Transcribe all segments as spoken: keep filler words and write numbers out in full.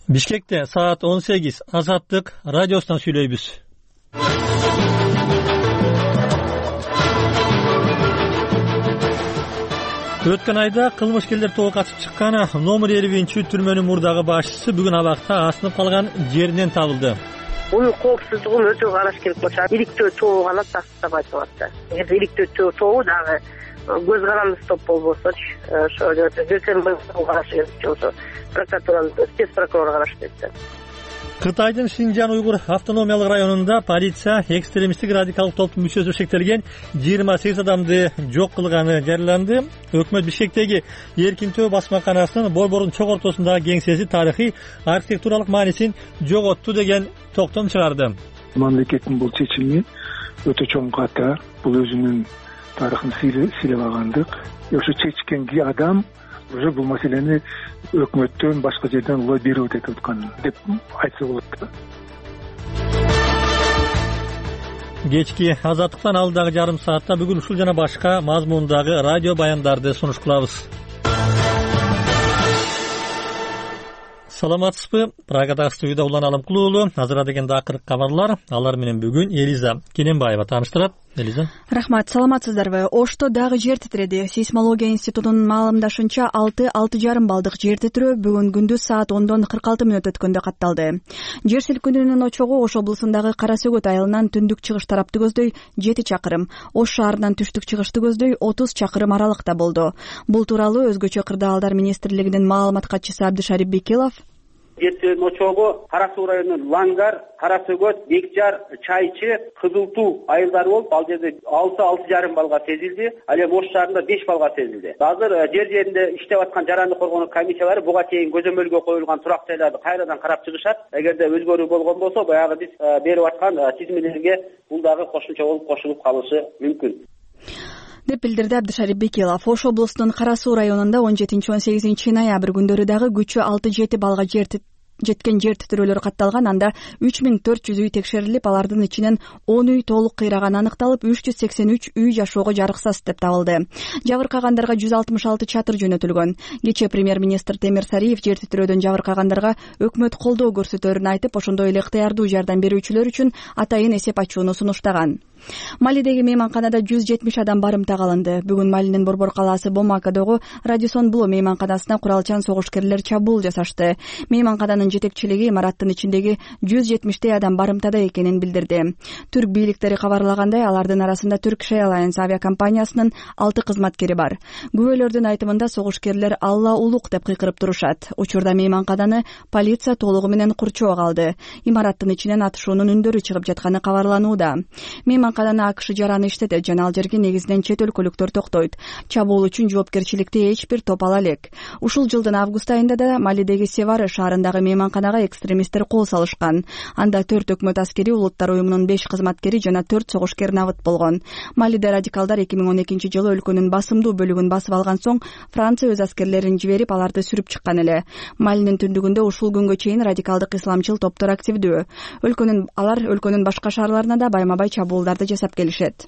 Бишкекте саат он сегиз. Азаттык радиосунан сүйлөйбүз. Өткөн айда кылмышкерлер тобу катышып чыккан номер элүү биринчи түрмөнүн мурдагы башчысы бүгүн абакта асынып калган жеринен табылды. Бунун коопсуздугун өтө караш керек болчу. Иликтөө тобу гана тастап айтып атты. Эгер иликтөө тобу дагы көз карандысы топ болбосочу, ошо жертен карашы керек болсо, прокуратуранын спец прокурору караш кетти. Кытайдын Шинжан уйгур автономиялык районунда полиция экстремисттик радикалдык топтун мүчөсү шектелген жыйырма сегиз адамды жок кылганы жарыяланды. Өкмөт Бишкектеги Эркинтөө басмаканасынын борбордун чок ортосундагы кеңсеси тарыхый архитектуралык маанисин жоготту деген токтом чыгарды. Мамлекеттин бул чечими өтө чоң катар, бул өзүнүн тарыхын сыйлабагандык. Ошо чечкенги адам уже бул маселени өкмөттөн башка жерден лоббировать этип аткан деп айтса болот. Кечки Азаттыктан алдагы жарым саатта бүгүн ушул жана башка мазмундагы радио баяндарды сунуш кылабыз. Саламатсызбы? Прагадагы студияда Улан Аламкулуулу. Азыр деген акыркы кабарлар. Алар менен бүгүн Элиза Кененбаева тааныштырат. Элиза. Рахмат, саламатсыздарбы? Ошто дагы жер титиреди. Сейсмология институтунун маалымдашынча алты алты жарым балдык жер титирөө бүгүн күндүз саат ондон кырк алты мүнөт өткөндө катталды. Жер силкинүүнүн очогу Ош облусундагы Кара Сөгөт айылынан түндүк чыгыш тарапты көздөй жети чакырым, Ош шаарынан түштүк чыгышты көздөй отуз чакырым аралыкта болду. Бул тууралуу Өзгөчө кырдаалдар министрлигинин маалымат катчысы Абдышарип Бекилов Жертөөнүн очогу Кара Суу районунун Лангар, Кара Сөгөт, Бекжар, Чайчы, Кызылтуу айылдары болуп, ал жерде алты алты жарым балга сезилди. Ал эми Ош шаарында беш балга сезилди. Азыр жер жеринде иштеп аткан жаранды коргонуу комиссиялары буга чейин көзөмөлгө коюлган турак жайларды кайрадан карап чыгышат. Эгерде өзгөрүү болгон болсо, баягы биз берип аткан тизмелерге бул дагы кошумча болуп кошулуп калышы мүмкүн деп билдирди Абдышарип Бекилов. Ош облусунун Кара Суу районунда он жетинчи он сегизинчи ноябрь күндөрү дагы күчү алты жети балга жер жеткен жер титирөөлөр катталган. Анда үч миң төрт жүз үй текшерилип, алардын ичинен он үй толук кыйраганы аныкталып, үч жүз сексен үч үй жашоого жарыксыз деп табылды. Жабыркагандарга жүз алтымыш алты чатыр жөнөтүлгөн. Кечээ премьер-министр Темир Сариев жер титирөөдөн жабыркагандарга өкмөт колдоо көрсөтөөрүн айтып, ошондой эле ыктыярдуу жардам берүүчүлөр үчүн атайын эсеп ачууну сунуштаган. Малидеги мейманканада жүз жетимиш адам барымтага алынды. Бүгүн Малинин борбор калаасы Бомакадогу Радисон Бло мейманканасына куралчан согушкерлер чабуул жасашты. Мейманкананын жетекчилиги имараттын ичиндеги жүз жетимиштей адам барымтада экенин билдирди. Түрк бийликтери кабарлагандай, алардын арасында Turkish Airlines авиакомпаниясынын алты кызматкери бар. Күбөлөрдүн айтымында согушкерлер Алла улук деп кыйкырып турушат. Учурда мейманкананы полиция толугу менен курчоого алды. Имараттын ичинен атышуунун үндөрү чыгып жатканы кабарланууда. Мейманкананы АКШ жараны иштетет жана ал жерге негизинен чет өлкөлүктөр токтойт. Чабуул үчүн жоопкерчиликти эч бир топ ала элек. Ушул жылдын август айында да Малидеги Севары шаарындагы мейманканага экстремисттер кол салышкан. Анда төрт өкмөт аскери, улуттар уюмунун беш кызматкери жана төрт согушкер набыт болгон. Малиде радикалдар эки миң он экинчи жылы өлкөнүн басымдуу бөлүгүн басып алган соң Франция өз аскерлерин жиберип, аларды сүрүп чыккан эле. Малинин түндүгүндө ушул күнгө чейин радикалдык исламчыл топтор активдүү. Өлкөнүн алар өлкөнүн башка шаарларына да байма-бай чабуулдарды жасап келишет.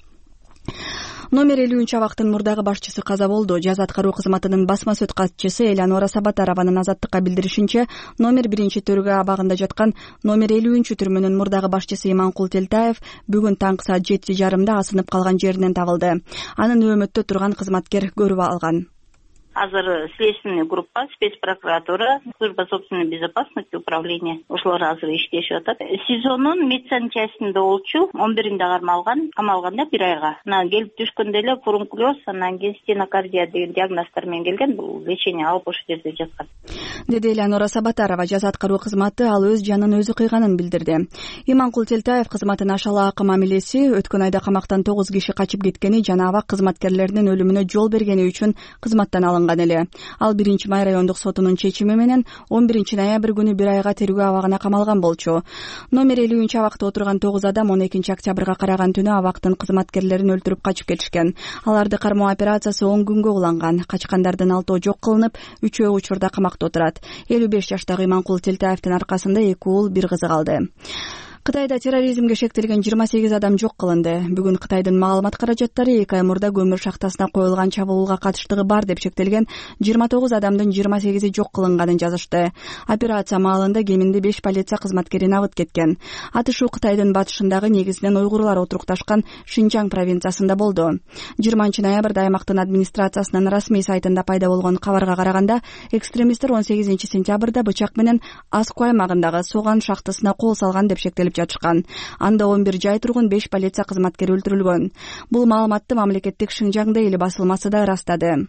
Номер элүүнчү абактын мурдагы башчысы каза болду. Жаз аткаруу кызматынын басма сөт катчысы Элеонора Сабатарованын Азаттыкка билдиришинче, номер биринчи төргө абагында жаткан номер элүүнчү түрмөнүн мурдагы башчысы Иманкул Телтаев бүгүн таңкы саат жети жарымда асынып калган жеринен табылды. Анын өмөттө турган кызматкер көрүп алган. Азыр следственный группа, спецпрокуратура, служба собственной безопасности, управление ошолор азыр иштешип атат. СИЗОнун медсанчастинде болчу, он биринде кармалган, камалганда бир айга. Анан келип түшкөндө эле фурункулез, анан кийин стенокардия деген диагноздор менен келген. Бул лечение алып ошол жерде жаткан. Деди Элеонора Сабатарова. Жаз аткаруу кызматы ал өз жанын өзү кыйганын билдирди. Иманкул Телтаев кызматын ашалаакы мамилеси, өткөн айда камактан тогуз киши качып кеткени жана абак кызматкерлеринин өлүмүнө жол бергени үчүн кызматтан алынган эле. Ал биринчи май райондук сотунун чечими менен он биринчи ноябрь күнү бир айга тергөө абагына камалган болчу. Номер элүүнчү абакта отурган тогуз адам он экинчи октябрга караган түнү абактын кызматкерлерин өлтүрүп качып кетишкен. Аларды кармоо операциясы он күнгө уланган. Качкандардын алтоо жок кылынып, үчөө учурда камакта отурат. элүү беш жаштагы Иманкул Телтаевдин аркасында эки уул, бир кызы калды. Кытайда терроризмге шектелген жыйырма сегиз адам жок кылынды. Бүгүн Кытайдын маалымат каражаттары эки ай мурда көмүр шахтасына коюлган чабуулга катыштыгы бар деп шектелген жыйырма тогуз адамдын жыйырма сегизи жок кылынганын жазышты. Операция маалында кеминде беш полиция кызматкерин абыт кеткен. Атышуу Кытайдын батышындагы негизинен уйгурлар отурукташкан Шинжаң провинциясында болду. жыйырманчы ноябрда аймактын администрациясынын расмий сайтында пайда болгон кабарга караганда, экстремисттер он сегизинчи сентябрда бычак менен Аску аймагындагы Соган шахтасына кол салган деп шектелип жатышкан. Анда он бир жай тургун беш полиция кызматкери өлтүрүлгөн. Бул маалыматты мамлекеттик Шинжаң Дейли басылмасы да ырастады.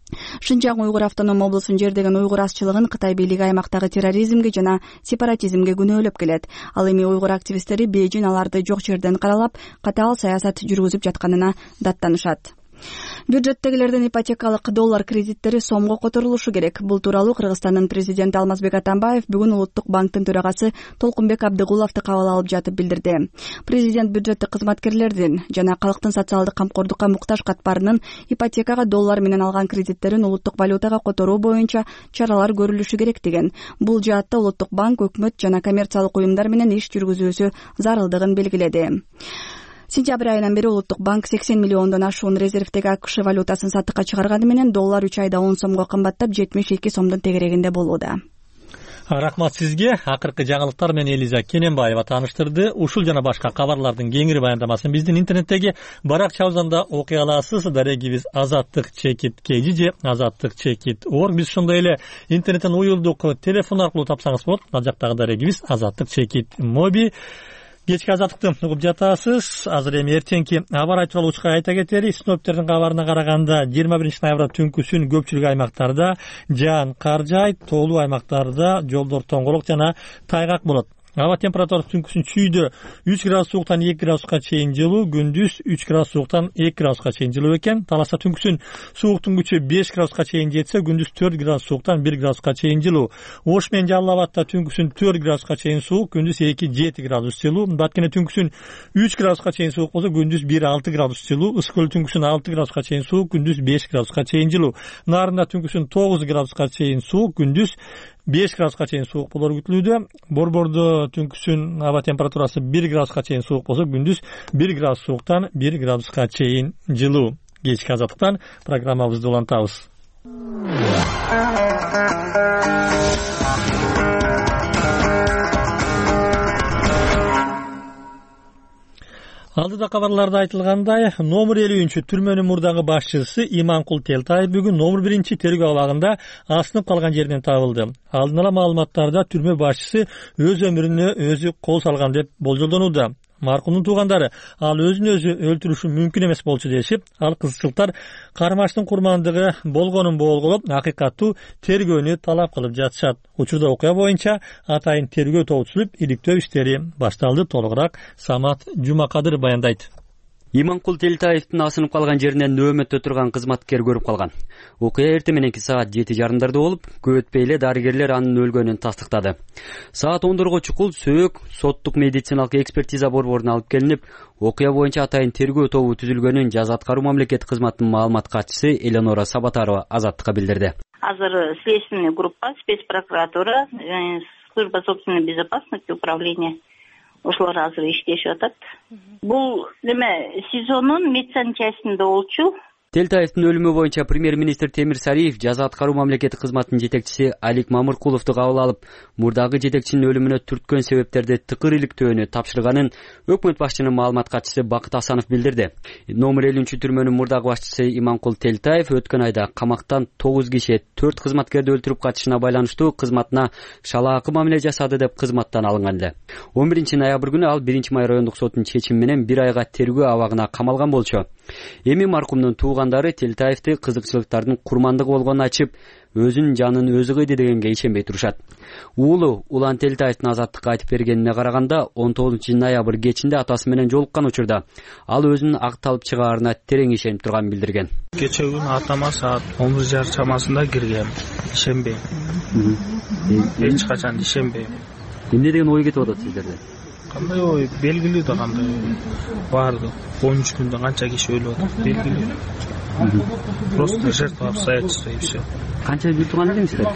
Шинжаң уйгур автоном облусун жердеген уйгур азчылыгын Кытай бийлиги аймактагы терроризмге жана сепаратизмге күнөөлөп келет. Ал эми уйгур активисттери Бейжин аларды жок жерден каралап, катаал саясат жүргүзүп жатканына даттанышат. Бюджеттегилердин ипотекалык доллар кредиттери сомго которулушу керек. Бул тууралуу Кыргызстандын президенти Алмазбек Атамбаев бүгүн Улуттук банктын төрагасы Толкунбек Абдыгуловду кабыл алып жатып билдирди. Президент бюджеттик кызматкерлердин жана калктын социалдык камкордукка муктаж катмарынын ипотекага доллар менен алган кредиттерин улуттук валютага которуу боюнча чаралар көрүлүшү керек деген. Бул жаатта Улуттук банк өкмөт жана коммерциялык уюмдар менен иш жүргүзүүсү зарылдыгын белгиледи. Сентябрь айынан бери Улуттук банк сексен миллиондон ашуун резервдеги АКШ валютасын сатыкка чыгарганы менен доллар үч айда он сомго кымбаттап жетимиш эки сомдун тегерегинде болууда. Рахмат сизге. Акыркы жаңылыктар менен Элиза Кененбаева тааныштырды. Ушул жана башка кабарлардын кеңири баяндамасын биздин интернеттеги баракчабыздан окуй аласыз. Дарегибиз азаттык чекит кей же азаттык чекит орг. Биз ошондой эле интернеттен уюлдук телефон аркылуу тапсаңыз болот. Ал жактагы дарегибиз азаттык чекит моби. Кечки азаттыкты угуп жатасыз. Азыр эми эртеңки аба ырайы тууралуу учка айта кетели. Синоптиктердин кабарына караганда жыйырма биринчи ноябрда түнкүсүн көпчүлүк аймактарда жаан кар жаайт, тоолуу аймактарда жолдор тоңголок жана тайгак болот. Аба температурасы түнкүсүн чүйдө үч градус сууктан эки градуска чейин жылуу, күндүз үч градус сууктан эки градуска чейин жылуу экен. Таласта түнкүсүн сууктун күчү беш градуска чейин жетсе, күндүз төрт градус сууктан бир градуска чейин жылуу. Ош менен Жалал Абадта түнкүсүн төрт градуска чейин суук, күндүз эки жети градус жылуу. Баткене түнкүсүн үч градуска чейин суук болсо, күндүз бир алты градус жылуу. Ысык көл түнкүсүн алты градуска чейин суук, күндүз беш градуска чейин жылуу. Нарында түнкүсүн тогуз градуска чейин суук, күндүз беш градуска чейин суук болор күтүлүүдө. Борбордо түнкүсүн аба температурасы бир градуска чейин суук болсо, күндүз бир градус сууктан бир градуска чейин жылуу. Кечки азаттыктан программабызды улантабыз. Алдыда кабарларда айтылгандай, номер элүүнчү түрмөнүн мурдагы башчысы Иманкул Телтаев бүгүн номер биринчи тергөө абагында асынып калган жеринен табылды. Алдын ала маалыматтарда түрмө башчысы өз өмүрүнө өзү кол салган деп болжолдонууда. Маркумдун туугандары ал өзүн өзү өлтүрүшү мүмкүн эмес болчу дешип, ал кызыкчылыктар кармаштын курмандыгы болгонун болголоп, акыйкаттуу тергөөнү талап кылып жатышат. Учурда окуя боюнча атайын тергөө тобу түзүлүп, иликтөө иштери башталды. Толугураак Самат Жумакадыр баяндайт. Иманкул Телтаевдин асынып калган жеринен нөөмөттө турган кызматкер көрүп калган. Окуя эртең мененки саат жети жарымдарда болуп, көп өтпөй эле дарыгерлер анын өлгөнүн тастыктады. Саат ондорго чукул сөөк соттук медициналык экспертиза борборуна алып келинип, окуя боюнча атайын тергөө тобу түзүлгөнүн жаза аткаруу мамлекеттик кызматтын маалымат катчысы Элеонора Сабатарова Азаттыкка билдирди. Азыр следственный группа, спецпрокуратура, служба собственной безопасности, управление ошолор азыр иштешип атат. Бул неме сезонун медсанчасында болчу. Телтаевдин өлүмү боюнча премьер-министр Темир Сариев жаза аткаруу мамлекеттик кызматтын жетекчиси Алик Мамыркуловду кабыл алып, мурдагы жетекчинин өлүмүнө түрткөн себептерди тыкыр иликтөөнү тапшырганын өкмөт башчынын маалымат катчысы Бакыт Асанов билдирди. Номер элүүнчү түрмөнүн мурдагы башчысы Иманкул Телтаев өткөн айда камактан тогуз киши төрт кызматкерди өлтүрүп качышына байланыштуу кызматына шалаакы мамиле жасады деп кызматтан алынган эле. он биринчи ноябрь күнү ал биринчи май райондук соттун чечими менен бир айга тергөө абагына камалган болчу. Эми маркумдун туугандары Телтаевди кызыкчылыктардын курмандыгы болгонун айтып, өзүнүн жанын өзү кыйды дегенге ишенбей турушат. Уулу Улан Телтаевдин Азаттыкка айтып бергенине караганда, он тогузунчу ноябрь кечинде атасы менен жолуккан учурда ал өзүнүн акталып чыгаарына терең ишенип турганын билдирген. Кече күнү атама саат он бир жарым чамасында киргем. Ишенбейм. Эч качан ишенбейм. Эмне деген ой кетип атат сиздерде? Кандай ой, белгилүү да кандай барды. он үч күндө канча киши өлүп атат, белгилүү. Просто жертва обстоятельства и все. Канча бир тууган элеңиздер?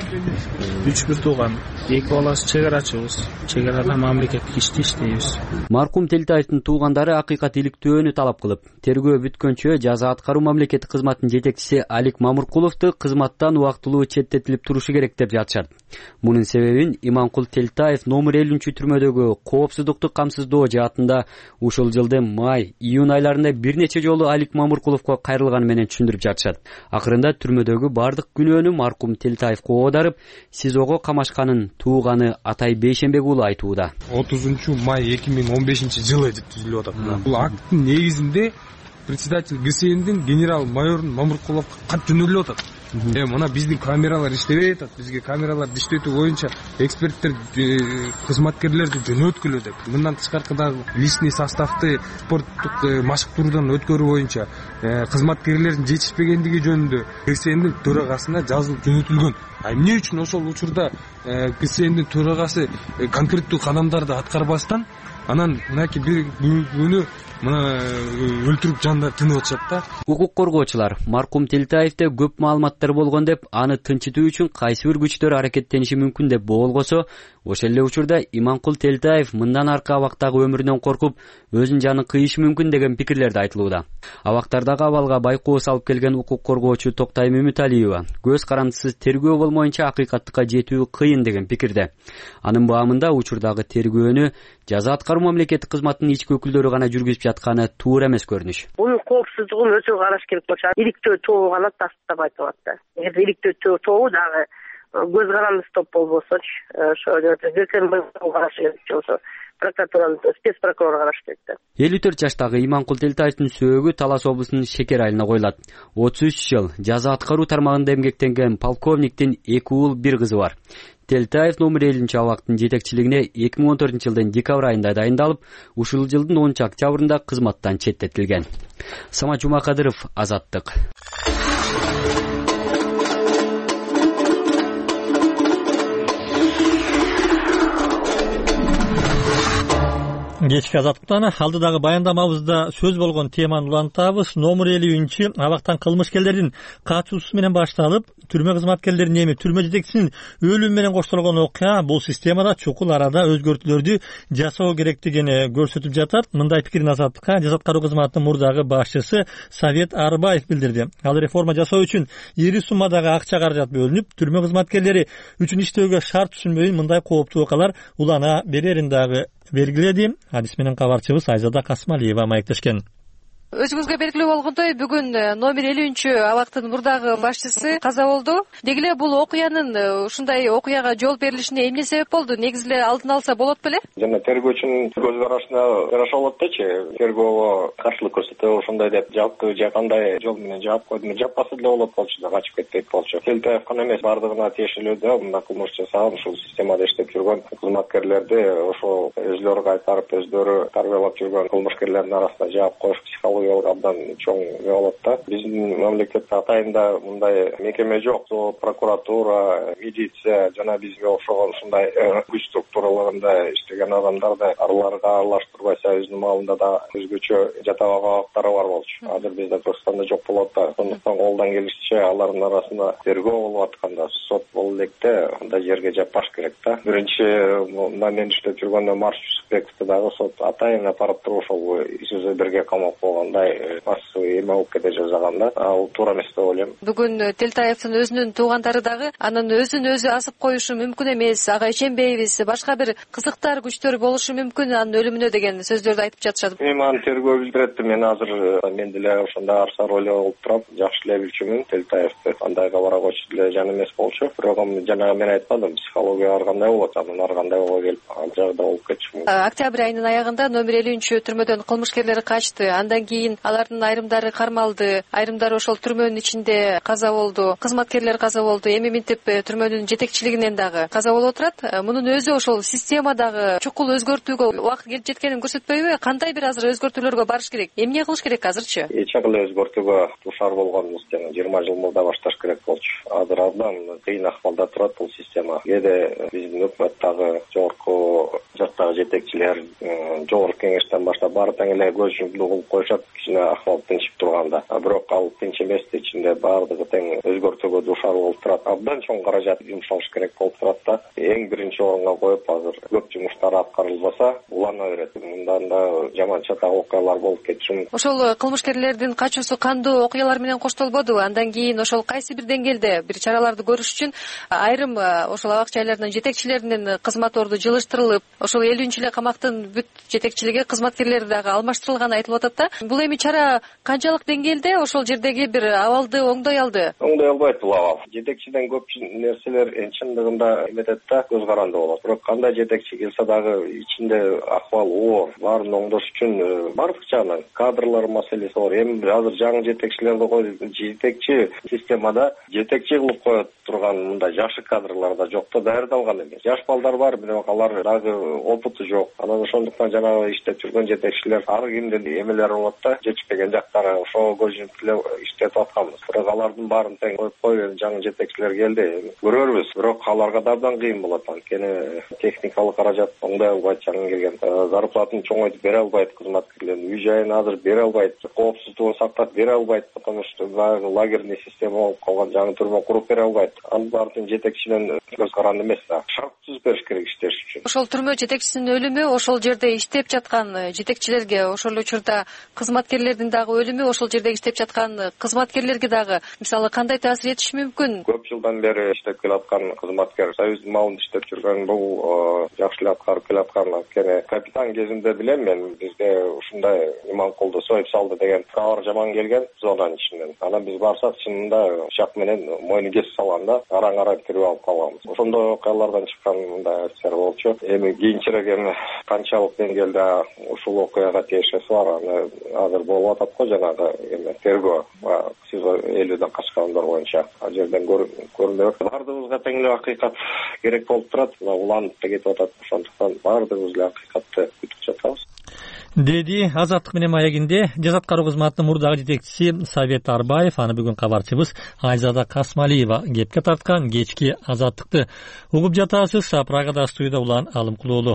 Үч бир тууган. Эки баласы чек арачыбыз. Чек арада мамлекеттик иште иштейбиз. Маркум Телтаевдин туугандары акыйкат иликтөөнү талап кылып, тергөө бүткөнчө жаза аткаруу мамлекеттик кызматынын жетекчиси Алик Мамыркуловду кызматтан убактылуу четтетилип турушу керек деп жатышат. Мунун себебин Иманкул Телтаев номер элүүнчү түрмөдөгү коопсуздукту камсыздоо жаатында ушул жылдын май, июнь айларында бир нече жолу Алик Мамыркуловго кайрылганы менен түшүндүрүп жатышат. Акырында түрмөдөгү бардык күнөөнү Маркум Телтаевго оодарып, СИЗОго камашканын тууганы Атай Бейшенбек уулу айтууда. отузунчу май эки миң он бешинчи жылы деп түзүлүп атат. Бул акттын негизинде председатель ГСМдин генерал майор Мамыркуловго кат жөнөлүп атат. Э мына биздин камералар иштебей атат. Бизге камераларды иштетүү боюнча эксперттер, кызматкерлерди жөнөткүлө деп. Мындан тышкаркы дагы личный составды спорттук машыктыруудан өткөрүү боюнча кызматкерлердин жетишпегендиги жөнүндө ГСМдин төрагасына жазылып жөнөтүлгөн. А эмне үчүн ошол учурда ГСМдин төрагасы конкреттүү кадамдарды аткарбастан анан мынакей бир күнү мына өлтүрүп жанында тынып атышат да. Укук коргоочулар Маркум Телтаевде көп маалыматтар болгон деп, аны тынчытуу үчүн кайсы бир күчтөр аракеттениши мүмкүн деп боолгосо, ошол эле учурда Иманкул Телтаев мындан аркы абактагы өмүрүнөн коркуп, өзүнүн жанын кыйышы мүмкүн деген пикирлерди айтылууда. Абактардагы абалга байкоо салып келген укук коргоочу Токтай Мөмүталиева көз карандысыз тергөө болмоюнча акыйкаттыкка жетүү кыйын деген пикирде. Анын баамында учурдагы тергөөнү жаза аткаруу мамлекеттик кызматынын ички өкүлдөрү гана жүргүзүп жатканы туура эмес көрүнүш. Бунун коопсуздугун өзү караш керек болчу. Иликтөө тобу гана тастап айтып атты. Эгер иликтөө тобу дагы көз карандысыз топ болбосочу, ошо ГСМ караш керек болсо, прокуратуранын спецпрокурор караш керек. элүү төрт жаштагы Иманкул Телтаевдин сөөгү Талас облусунун Шекер айылына коюлат. отуз үч жыл жаза аткаруу тармагында эмгектенген полковниктин эки уул бир кызы бар. Телтаев номер элүүнчү абактын жетекчилигине эки миң он төртүнчү жылдын декабрь айында дайындалып, ушул жылдын онунчу октябрында кызматтан четтетилген. Самат Жумакадыров, Азаттык. Кечки Азаттыктан алдыдагы баяндамабызда сөз болгон теманы улантабыз. Номер элүүнчү абактан кылмышкерлердин катуусу менен башталып, түрмө кызматкерлеринин эми түрмө жетекчисинин өлүмү менен коштолгон окуя бул системада чукул арада өзгөртүүлөрдү жасоо керектигин көрсөтүп жатат. Мындай пикирин Азаттыкка жаза аткаруу кызматынын мурдагы башчысы Совет Арбаев билдирди. Ал реформа жасоо үчүн ири суммадагы акча каражат бөлүнүп, түрмө кызматкерлери үчүн иштөөгө шарт түшүнбөй мындай кооптуу окуялар улана берерин дагы белгиледи. Адис менен кабарчыбыз Айзада Касмалиева маектешкен. Өзүңүзгө белгилүү болгондой, бүгүн номер элүүнчү абактын мурдагы башчысы каза болду. Деги эле бул окуянын ушундай окуяга жол берилишине эмне себеп болду? Негизи эле алдын алса болот беле? Жана тергөөчүнүн көз карашына жараша болот дечи. Тергөөгө каршылык көрсөтө ошондой деп жапты, же кандай жол менен жаап койдуму? Жаппаса деле болот болчу да, качып кетпейт болчу. Телтаев гана эмес, бардыгына тиешелүү да мына кылмыш жасаган, ушул системада иштеп жүргөн кызматкерлерди ошол өзлөрү кайтарып, өзлөрү тарбиялап жүргөн кылмышкерлердин арасына жаап коюш психологиялык абдан чоң болот да. Биздин мамлекет атайында мындай мекеме жок. Прокуратура, милиция жана бизге окшогон ушундай күч структураларында иштеген адамдарды арларга аралаштырбай, өзүнүн маалында да өзгөчө жатабак абактары бар болчу. Азыр бизде Кыргызстанда жок болот да. Сондуктан колдон келишинче алардын арасында тергөө болуп атканда сот болуп электе андай жерге жаппаш керек да. Биринчи мен иштеп жүргөндө Марш Жүсүпбековду дагы сот атайын апарып туруп ошол ишине бирге камап койгондай массовый эме болуп кете жазганда, ал туура эмес деп ойлойм. Бүгүн Телтаевдин өзүнүн туугандары дагы анын өзүн өзү асып коюшу мүмкүн эмес, ага ишенбейбиз, башка бир кызыктар күчтөр болушу мүмкүн анын өлүмүнө деген сөздөрдү айтып жатышат. Эми аны тергөө билдирет. Мен азыр мен деле ошондой арса роль болуп туруп жакшы эле билчүмүн. Телтаевди андайга бара койчу деле жан эмес болчу. Бирок жана мен айтпадым, психология ар кандай болот, анын ар кандай боло келип ал жагда болуп кетчү. Октябрь айынын аягында номер элүүнчү түрмөдөн кылмышкерлер качты. Андан кийин алардын айрымдары кармалды, айрымдары ошол түрмөнүн ичинде каза болду, кызматкерлер каза болду. Эми минтип түрмөнүн жетекчилигинен дагы каза болуп отурат. Мунун өзү ошол системадагы чукул өзгөртүүгө убакыт келип жеткенин көрсөтпөйбү? Кандай бир азыр өзгөртүүлөргө барыш керек? Эмне кылыш керек азырчы? Эч акылы өзгөртүүгө дуушар болгонбуз жана жыйырма жыл мурда башташ керек болчу. Азыр абдан кыйын акыбалда турат бул система. Кээде биздин өкмөт дагы жогорку жактагы жетекчилер жогорку кеңештен баштап баары тең эле көз жұмулуу кылып коюшат, кичине акыбал тынчып турганда. Бирок ал тынч эмес, ичинде баардыгы тең өзгөртүүгө дуушар болуп турат. Абдан чоң каражат жумшалыш керек болуп турат да. Эң биринчи орунга коюп, азыр көп жумуштар аткарылбаса улана берет. Мындан да жаман чатак окуялар болуп кетиши мүмкүн. Ошол кылмышкерлердин качуусу кандуу окуялар менен коштолбодубу? Андан кийин ошол кайсы бир деңгээлде бир чараларды көрүш үчүн айрым ошол абак жайлардын жетекчилеринин кызмат орду жылыштырылып, ошол элүүнчү эле камактын бүт жетекчилиги, кызматкерлери дагы алмаштырылганы айтылып атат да. Бул эми чара канчалык деңгээлде ошол жердеги бир абалды оңдой алды? Оңдой албайт бул абал. Жетекчиден көп нерселер чындыгында эметет да, көз каранды болот. Бирок кандай жетекчи келсе дагы ичинде акыбал оор, баарын оңдош үчүн бардык жагынан кадрлар маселеси бар. Эми азыр жаңы жетекчилерди коюп, жетекчи системада жетекчи кылып коет турган мындай жашы кадрлар да жок да, даярдалган эмес. Жаш балдар бар, бирок алар дагы опыту жок. Анан ошондуктан жанагы иштеп жүргөн жетекчилер ар кимдин эмелери болот да, жетишпеген жактары ошого көз жумуп эле иштетип атканбыз. Бирок алардын баарын тең коюп коюп жаңы жетекчилер келди. Көрөрбүз, бирок аларга да абдан кыйын болот. Анткени техникалык каражат оңдой албайт, жаңы келген зарплатын чоңойтуп бере албайт кызматкерлердин, үй жайын азыр бере албайт, коопсуздугун сактап бере албайт, потому что баягы лагерный система болуп калган, жаңы түрмө куруп бере албайт. Анын баарын жетекчиден көз каранды эмес да, шарт түзүп бериш керек иштеш үчүн. Ошол түрмө жетекчисинин өлүмү ошол жерде иштеп жаткан жетекчилерге, ошол учурда кызматкерлердин дагы өлүмү ошол жерде иштеп жаткан кызматкерлерге дагы мисалы кандай таасир этиши мүмкүн? Көп жылдан бери иштеп келаткан кызматкер, союздун малында иштеп жүргөн, бул жакшы эле аткарып келаткан. Анткени капитан кезинде билем мен, бизге ушундай Иманкулду союп салды деген кабар жаман келген зонанын ичинен. Анан биз барсак чынында пычак менен мойну кесип салганда араң-араң кирип алып калганбыз. Ошондой окуялардан чыккан мындай сер болчу. Эми кийинчерээк эми канчалык деңгээлде ушул окуяга тиешеси бар, аны азыр болуп атат го, жанагы эми тергөө СИЗО элүүдөн качкандар боюнча ал жерден көрүнөт. Бардыгыбызга тең эле акыйкат керек болуп турат, уланып да кетип атат. Ошондуктан бардыгыбыз эле акыйкатты күтүп жатабыз, деди Азаттык менен маегинде жаза аткаруу кызматынын мурдагы жетекчиси Совет Арбаев. Аны бүгүн кабарчыбыз Айзада Касмалиева кепке тарткан. Кечки Азаттыкты угуп жатасыз. Прагада студияда Улан Алымкулуулу.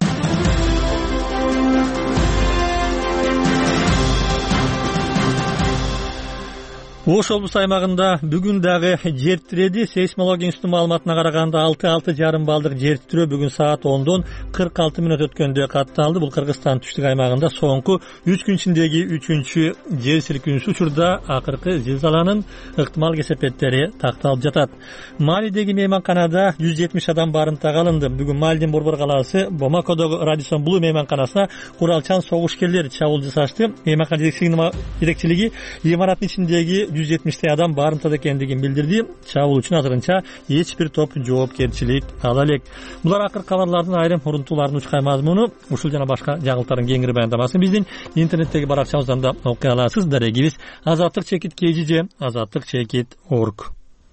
Ош облус аймагында бүгүн дагы жер тиреди. Сейсмология институтунун маалыматына караганда алты алты жарым балдык жер титрөө бүгүн саат ондон кырк алты мүнөт өткөндө катталды. Бул Кыргызстан түштүк аймагында соңку үч күн ичиндеги үчүнчү жер силкинүүсү. Учурда акыркы зилзаланын ыктымал кесепеттери такталып жатат. Малидеги мейманканада жүз жетимиш адам барымтага алынды. Бүгүн Малидин Борбор калаасы Бомакодогу Радисон Блу мейманканасына куралчан согушкерлер чабуул жасашты. Мейманкана жетекчилиги имараттын ичиндеги жүз жетимиштей адам барымтада экендигин билдирди. Чабуул үчүн азырынча эч бир топ жоопкерчилик ала элек. Булар акыркы кабарлардын айрым урунтууларынын учкай мазмуну. Ушул жана башка жаңылыктардын кеңири баяндамасын биздин интернеттеги баракчабыздан да окуй аласыз. Дарегибиз азаттык чекит kgj азаттык чекит org.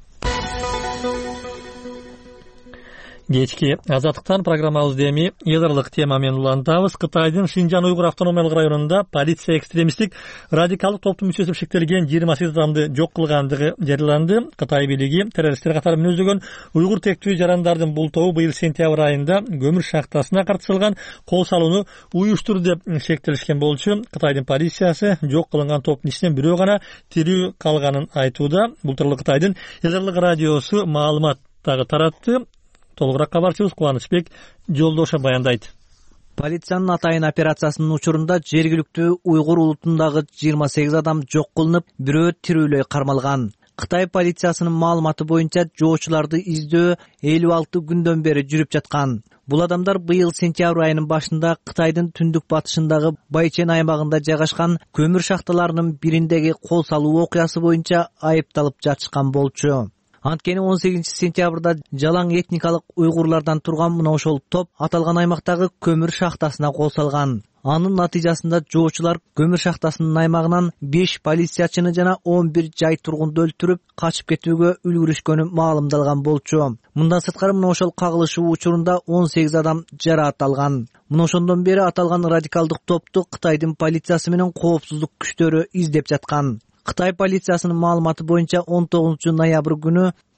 Кечки Азаттыктан программабызды эми язырлык тема менен улантабыз. Кытайдын Шинжан уйгур автономиялык районунда полиция экстремисттик радикалдык топтун мүчөсү деп шектелген жыйырма сегиз адамды жок кылгандыгы жарыяланды. Кытай бийлиги террористтер катары мүнөздөгөн уйгур тектүү жарандардын бул тобу быйыл сентябрь айында көмүр шахтасына картышылган кол салууну уюштурду деп шектелишкен болчу. Кытайдын полициясы жок кылынган топтун ичинен бирөө гана тирүү калганын айтууда. Бул тууралуу Кытайдын язырлык радиосу маалымат дагы таратты. Толугураак кабарчыбыз Кубанычбек Жолдошов баяндайт. Полициянын атайын операциясынын учурунда жергиликтүү уйгур улутундагы жыйырма сегиз адам жок кылынып, бирөө тирүүлөй кармалган. Кытай полициясынын маалыматы боюнча жоочуларды издөө элүү алты күндөн бери жүрүп жаткан. Бул адамдар быйыл сентябрь айынын башында Кытайдын түндүк батышындагы Байчен аймагында жайгашкан көмүр шахталарынын бириндеги кол салуу окуясы боюнча айыпталып жатышкан болчу. Анткени он сегизинчи сентябрда жалаң этникалык уйгурлардан турган мына ошол топ аталган аймактагы көмүр шахтасына кол салган. Анын натыйжасында жоочулар көмүр шахтасынын аймагынан беш полициячыны жана он бир жай тургунду өлтүрүп, качып кетүүгө үлгүрүшкөнү маалымдалган болчу. Мындан сырткары мына ошол кагылышуу учурунда он сегиз адам жараат алган. Мына ошондон бери аталган радикалдык топту Кытайдын полициясы менен коопсуздук күчтөрү издеп жаткан. Кытай полициясынын маалыматы боюнча он тогузунчу ноябрь күнү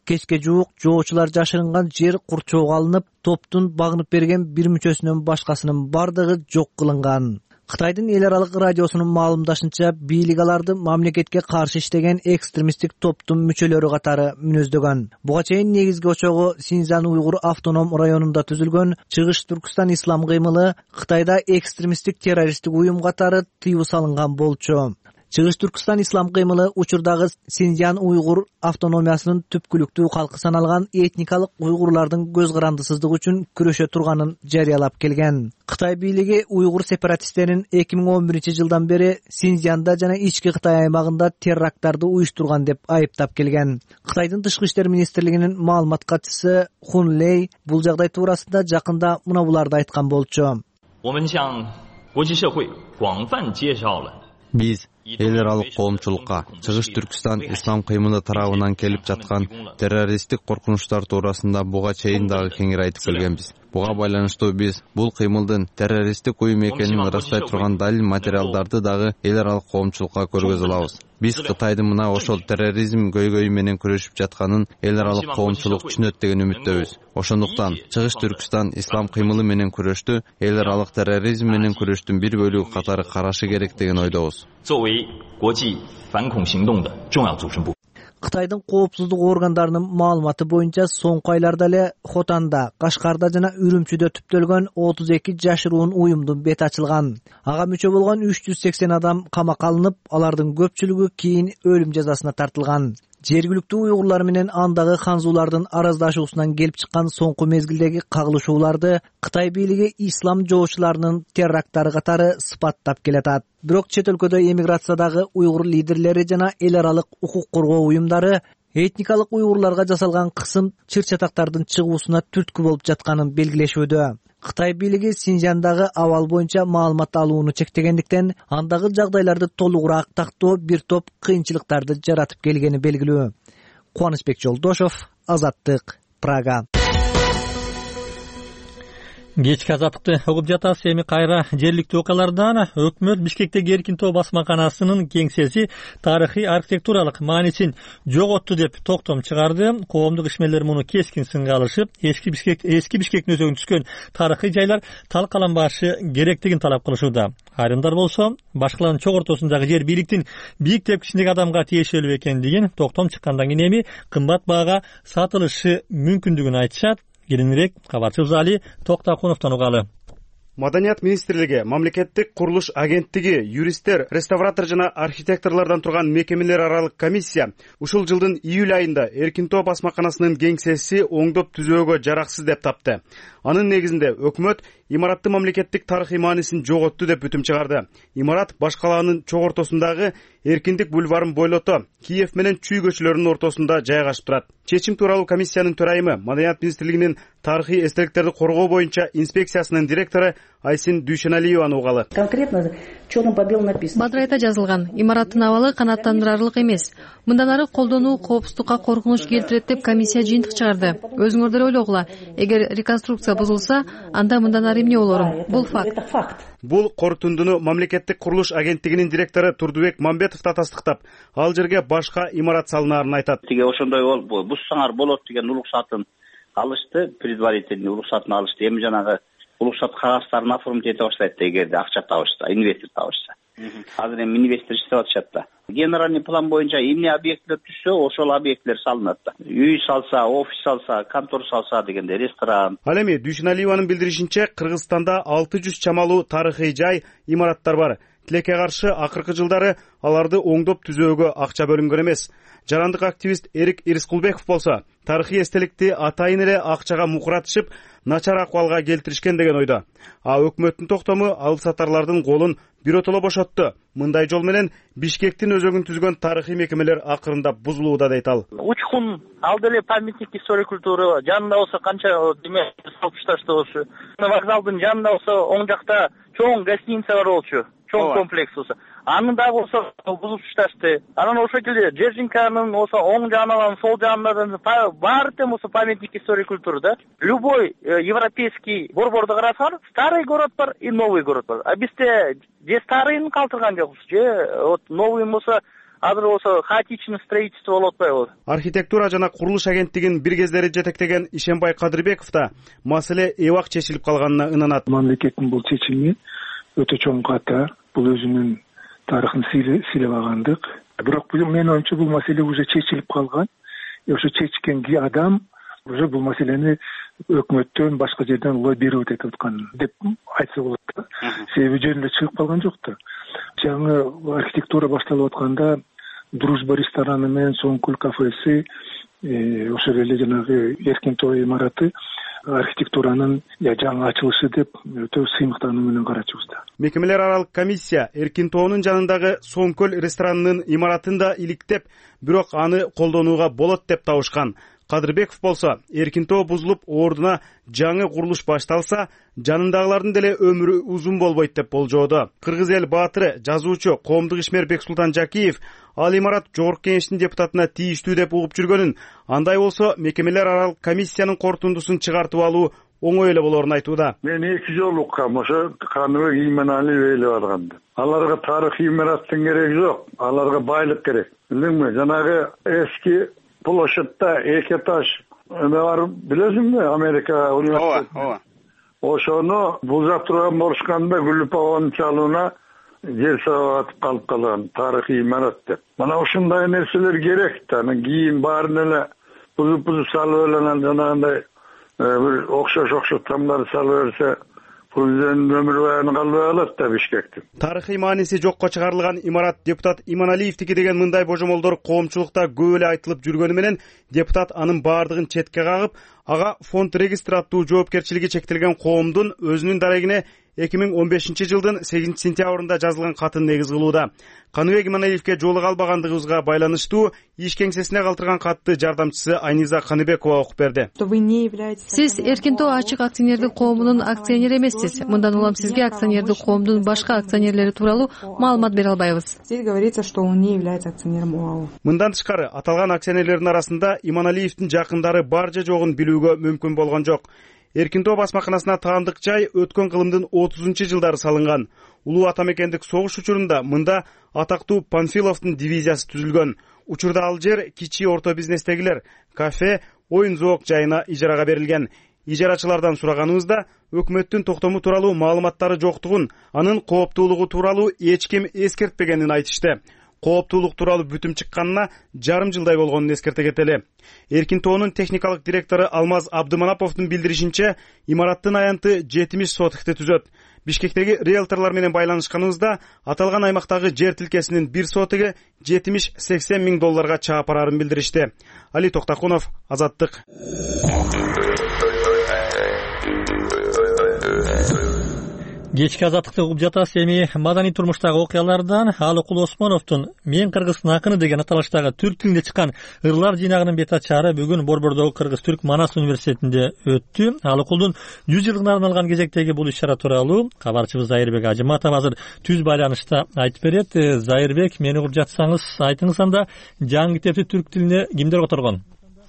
кечке жуук жоочулар жашырынган жер курчоого алынып, топтун багынып берген бир мүчөсүнөн башкасынын бардыгы жок кылынган. Кытайдын эл аралык радиосунун маалымдашынча, бийлик аларды мамлекетке каршы иштеген экстремисттик топтун мүчөлөрү катары мүнөздөгөн. Буга чейин негизги очогу Синьцзян уйгур автоном районунда түзүлгөн Чыгыш Түркстан ислам кыймылы Кытайда экстремисттик террористтик уюм катары тыюу салынган болчу. Чыгыш Түркстан ислам кыймылы учурдагы Синьцзян уйгур автономиясынын түпкүлүктүү калкы саналган этникалык уйгурлардын көз карандысыздыгы үчүн күрөшө турганын жарыялап келген. Кытай бийлиги уйгур сепаратисттерин эки миң он биринчи жылдан бери Синьцзянда жана ички Кытай аймагында теракттарды уюштурган деп айыптап келген. Кытайдын тышкы иштер министрлигинин маалымат катчысы Хун Лей бул жагдай туурасында жакында мына буларды айткан болчу. Биз эл аралык коомчулукка Чыгыш Түркстан ислам кыймылы тарабынан келип жаткан террористтик коркунучтар туурасында буга чейин дагы кеңири айтып келгенбиз. Буга байланыштуу биз бул кыймылдын террористтик уюм экенин ырастай турган далил материалдарды дагы эл аралык коомчулукка көргөзө алабыз. Биз Кытайдын мына ошол терроризм көйгөйү менен күрөшүп жатканын эл аралык коомчулук түшүнөт деген үмүттөбүз. Ошондуктан Чыгыш Түркстан ислам кыймылы менен күрөштү эл аралык терроризм менен күрөштүн бир бөлүгү катары карашы керек деген ойдобуз. Кытайдын коопсуздук органдарынын маалыматы боюнча соңку айларда эле Хотанда, Кашкарда жана Үрүмчүдө түптөлгөн отуз эки жашыруун уюмдун бети ачылган. Ага мүчө болгон үч жүз сексен адам камакка алынып, алардын көпчүлүгү кийин өлүм жазасына тартылган. Жергиликтүү уйгурлар менен андагы ханзуулардын араздашуусунан келип чыккан соңку мезгилдеги кагылышууларды Кытай бийлиги ислам жоочуларынын теракттары катары сыпаттап келатат. Бирок чет өлкөдө эмиграциядагы уйгур лидерлери жана эл аралык укук коргоо уюмдары этникалык уйгурларга жасалган кысым чыр-чатактардын чыгуусуна түрткү болуп жатканын белгилешүүдө. Кытай бийлиги Синьцзяндагы абал боюнча маалымат алууну чектегендиктен, андагы жагдайларды толугураак тактоо бир топ кыйынчылыктарды жаратып келгени белгилүү. Кубанычбек Жолдошов, Азаттык, Прага. Кечки азаттыкты угуп жатасыз. Эми кайра жергиликтүү окуялардан. Өкмөт Бишкектеги Эркин тоо басмаканасынын кеңсеси тарыхый архитектуралык маанисин жоготту деп токтом чыгарды. Коомдук ишмерлер муну кескин сынга алышып, эски Бишкек эски Бишкектин өзөгүн түскөн тарыхый жайлар талкаланбашы керектигин талап кылышууда. Айрымдар болсо, башкалардын чок ортосундагы жер бийликтин бийик тепкичиндеги адамга тиешелүү экендигин, токтом чыккандан кийин эми кымбат баага сатылышы мүмкүндүгүн айтышат. Кийинирээк кабарчыбыз Али Токтакуновдон угалы. Маданият министрлиги, мамлекеттик курулуш агенттиги, юристтер, реставратор жана архитекторлордон турган мекемелер аралык комиссия ушул жылдын июль айында Эркин тоо басмаканасынын кеңсеси оңдоп түзөөгө жараксыз деп тапты. Анын негизинде өкмөт имараттын мамлекеттик тарыхый маанисин жоготту деп бүтүм чыгарды. Имарат баш калаанын чок ортосундагы Эркиндик бульварын бойлото, Киев менен Чүй көчөлөрүнүн ортосунда жайгашып турат. Чечим тууралуу комиссиянын төрайымы, Маданият министрлигинин тарыхый эстеликтерди коргоо боюнча инспекциясынын директору Айсин Дүйшеналиеванын угалы. Конкретно чёрным по белому написано. Бадрайта жазылган, имараттын абалы канааттандырарлык эмес. Мындан ары колдонуу коопсуздукка коркунуч келтирет деп комиссия жыйынтык чыгарды. Өзүңөрдөр ойлогула, эгер реконструкция бузулса, анда мындан ары эмне болорун? Бул факт. Бул Корутундуну мамлекеттик курулуш агенттигинин директору Турдубек Мамбетов да тастыктап, ал жерге башка имарат салынаарын айтат. Тиге ошондой болуп, бузсаңар болот деген уруксатын алышты, предварительный уруксатын алышты. Эми жанагы уруксат кагаздарын оформить эте баштайт да, эгерде акча табышса, инвестор табышса. Азыр эми инвестор иштеп атышат да. Генеральный план боюнча эмне объекттер түшсө, ошол объекттер салынат да. Үй салса, офис салса, контор салса дегенде, ресторан. Ал эми Дүйшеналиеванын билдиришинче, Кыргызстанда алты жүз чамалуу тарыхый жай, имараттар бар. Тилекке каршы акыркы жылдары аларды оңдоп түзөөгө акча бөлүнгөн эмес. Жарандык активист Эрик Ирскулбеков болсо, тарыхый эстеликти атайын эле акчага мукуратышып, начар акыбалга келтиришкен деген ойдо. А өкмөттүн токтому алып сатарлардын колун биротоло бошотту. Мындай жол менен Бишкектин өзөгүн түзгөн тарыхый мекемелер акырында бузулууда дейт ал. Учкун ал деле памятник история культуры, жанында болсо канча деме салышташты болчу. Вокзалдын жанында болсо оң жакта чоң гостиница бар болчу. Чоң комплекс болсо. Анын да болсо бузуп ташташты. Анан ошол эле Жержинканын болсо оң жагынан, сол жагынан баары тең болсо памятник история культуры да. Любой европейский борборду карасаңар, старый город бар и новый город бар. А бизде же старыйын калтырган жокпуз, же вот новый болсо азыр болсо хаотичный строительство болуп атпайбы? Архитектура жана курулуш агенттигинин бир кездери жетектеген Ишенбай Кадырбеков да маселе эбак чечилип калганына ынанат. Мамлекеттин бул чечими өтө чоң катар, бул өзүнүн тарыхын сыйлабагандык. Бирок менин оюмча бул маселе уже чечилип калган. Ошо чечкен адам уже бул маселени өкмөттөн башка жерден лоббировать этип аткан деп айтса болот да. Себеби жөнүндө чыгып калган жок да. Жаңы архитектура башталып атканда Дружба рестораны менен Соңкөл кафеси, ошол эле жанагы Эркин тоо имараты архитектуранын жаңы ачылышы деп өтө сыймыктануу менен карачубуз да. Мекемелер аралык комиссия Эркин тоонун жанындагы Соңкөл ресторанынын имаратын да иликтеп, бирок аны колдонууга болот деп табышкан. Кадырбеков болсо, Эркин тоо бузулуп, ордуна жаңы курулуш башталса, жанындагылардын деле өмүрү узун болбойт деп болжоодо. Кыргыз эл баатыры, жазуучу, коомдук ишмер Бексултан Жакиев ал имарат жогорку кеңештин депутатына тийиштүү деп угуп жүргөнүн, андай болсо мекемелер аралык комиссиянын корутундусун чыгартып алуу оңой эле болорун айтууда. Мен эки жолу уккам, ошо Каныбек Ийманали ээлеп алганда. Аларга тарыхый имараттын кереги жок, аларга байлык керек. Билдиңби, жанагы эски площадьта эки этаж эме бар, билесиңби, Америка университети. Ооба, ооба. Ошону бузап турган болушканда Гүлүпованын чалууна жер сабатып калып калган тарыхый имарат деп. Мына ушундай нерселер керек да. Анан кийин баарын эле бузуп-бузуп салып эле жанагындай бир окшош-окшош тамдар салып берсе, бул өзүнүн өмүр баяны калбай калат да Бишкектин. Тарыхый мааниси жокко чыгарылган имарат депутат Иманалиевдики деген мындай божомолдор коомчулукта көп эле айтылып жүргөнү менен депутат анын баардыгын четке кагып, ага фонд регистр аттуу жоопкерчилиги чектелген коомдун өзүнүн дарегине эки миң он бешинчи жылдын сегизинчи сентябрында жазылган катын негиз кылууда. Каныбек Иманалиевке жолуга албагандыгыбызга байланыштуу иш кеңсесине калтырган катты жардамчысы Айниза Каныбекова окуп берди. Сиз Эркин тоо ачык акционердик коомунун акционери эмессиз. Мындан улам сизге акционердик коомдун башка акционерлери тууралуу маалымат бере албайбыз. Здесь говорится, что он не является акционером ОАО. Мындан тышкары аталган акционерлердин арасында Иманалиевдин жакындары бар же жогун билүүгө мүмкүн болгон жок. Эркин тоо басмаканасына таандык жай өткөн кылымдын отузунчу жылдары салынган. Улуу атамекендик согуш учурунда мында атактуу Панфиловдун дивизиясы түзүлгөн. Учурда ал жер кичи орто бизнестегилер, кафе, оюн зоок жайына ижарага берилген. Ижарачылардан сураганыбызда өкмөттүн токтому тууралуу маалыматтары жоктугун, анын кооптуулугу тууралуу эч ким эскертпегенин айтышты. Кооптуулук тууралуу бүтүм чыкканына жарым жылдай болгонун эскерте кетели. Эркин тоонун техникалык директору Алмаз Абдыманаповдун билдиришинче, имараттын аянты жетимиш сотыкты түзөт. Бишкектеги риэлторлор менен байланышканыбызда аталган аймактагы жер тилкесинин бир сотугу жетимиш сексен миң долларга чаап барарын билдиришти. Али Токтакунов, Азаттык. Кечки азаттыкты угуп жатасыз. Эми маданий турмуштагы окуялардан Алыкул Осмоновдун «Мен кыргыздын акыны» деген аталыштагы түрк тилинде чыккан ырлар жыйнагынын бет ачары бүгүн Борбордогу Кыргыз-Түрк Манас университетинде өттү. Алыкулдун жүз жылдыгына арналган кезектеги бул иш-чара тууралуу кабарчыбыз Зайырбек Ажыматов азыр түз байланышта айтып берет. Зайырбек, мени угуп жатсаңыз айтыңыз, анда жаңы китепти түрк тилине кимдер которгон?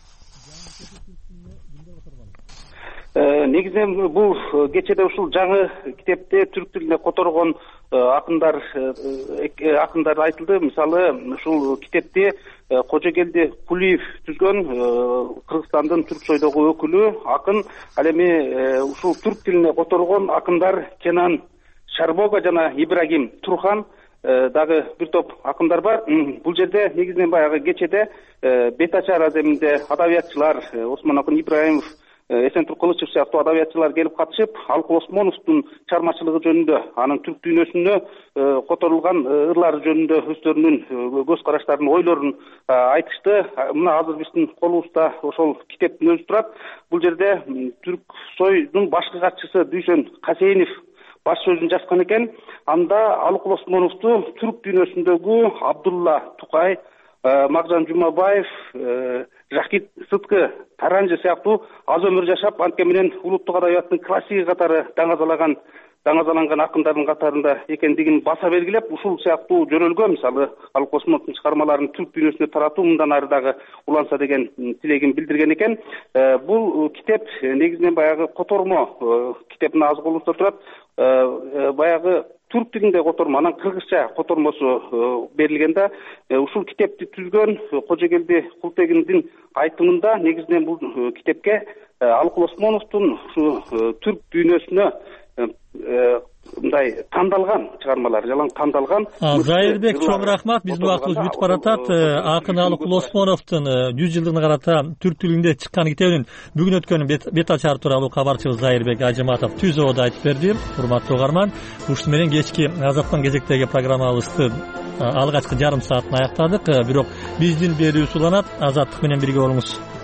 Негизинен бул кечеде ушул жаңы китепте түрк тилине которгон акындар акындар айтылды. Мисалы, ушул китепти Кожогелди Кулиев түзгөн, Кыргызстандын түрк сойдогу өкүлү акын. Ал эми ушул түрк тилине которгон акындар Кенан Шарбога жана Ибрагим Турхан дагы бир топ акындар бар. Бул жерде негизинен баягы кечеде бет ачар аземинде адабиятчылар Осмон Акын Ибраимов, Эсентур Кылычев сыяктуу адабиятчылар келип катышып, Алыкул Осмоновдун чыгармачылыгы жөнүндө, анын түрк дүйнөсүнө которулган ырлары жөнүндө өздөрүнүн көз караштарын, ойлорун айтышты. Мына азыр биздин колубузда ошол китептин өзү турат. Бул жерде түрк сойдун башкы катчысы Дүйшөн Касейинов баш сөзүн жазган экен. Анда Алыкул Осмоновду түрк дүйнөсүндөгү Абдулла Тукай, Макжан Жумабаев, Жакит Сыткы Таранжы сыяктуу аз өмүр жашап, анткени менен улуттук адабияттын классиги катары даңазалаган даңазаланган акындардын катарында экендигин баса белгилеп, ушул сыяктуу жөнөлгө, мисалы, Алыкул Осмоновдун чыгармаларын түрк дүйнөсүнө таратуу мындан ары дагы уланса деген тилегин билдирген экен. Бул китеп негизинен баягы котормо китебин аз колубузда турат. Баягы түрк тилинде котормо, анан кыргызча котормосу берилген да. Ушул китепти түзгөн Кожогелди Култегиндин айтымында негизинен бул китепке Алыкул Осмоновдун ушу түрк дүйнөсүнө мындай тандалган чыгармалар, жалаң тандалган. Зайырбек, чоң рахмат. Биздин убактыбыз бүтүп баратат. Акын Алыкул Осмоновдун жүз жылдыгына карата түрк тилинде чыккан китебинин бүгүн өткөн бет ачары тууралуу кабарчыбыз Зайырбек Ажыматов түз оодо айтып берди. Урматтуу угарман, ушуну менен кечки Азаттын кезектеги программабызды алгачкы жарым саатын аяктадык. Бирок биздин берүүбүз уланат. Азаттык менен бирге болуңуз.